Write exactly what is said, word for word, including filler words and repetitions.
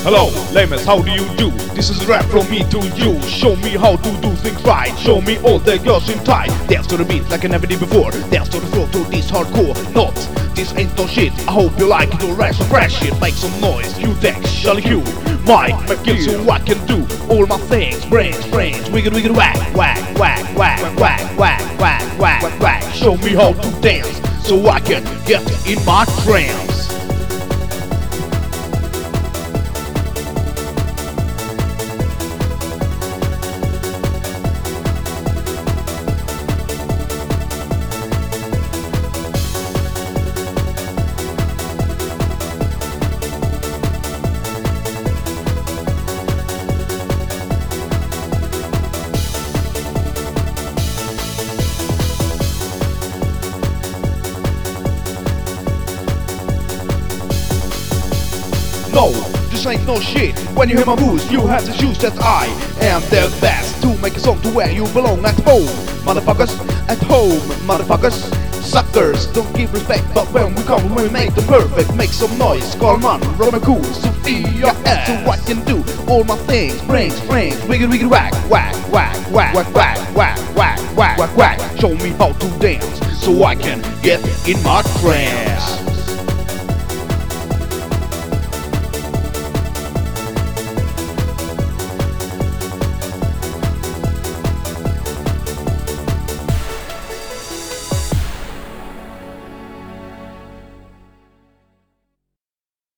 Hello, layman's, how do you do? This is rap from me to you. Show me how to do things right. Show me all the girls in tight. Dance to the beat like I never did before. Dance to the floor to this hardcore. Not, this ain't no shit. I hope you like it, alright, so fresh shit. Make some noise, you text, Charlie Q. Mike, make it so I can do all my things. Brains, brains, wiggle, wiggle, whack, whack, whack, whack, whack, whack, whack, whack, whack. Show me how to dance so I can get in my trance. No, this ain't no shit. When you hear my moves, you have to choose that I am the best to make a song to where you belong at home. Motherfuckers, at home, motherfuckers. Suckers, don't give respect, but when we come, we make the perfect. Make some noise, Carlman, Roman Cool, Sophia S. So I can do all my things, brains, brains, wiggle, wiggle, whack, whack, whack, whack, whack, whack, whack, whack, whack, whack, whack. Show me how to dance, so I can get in my trance.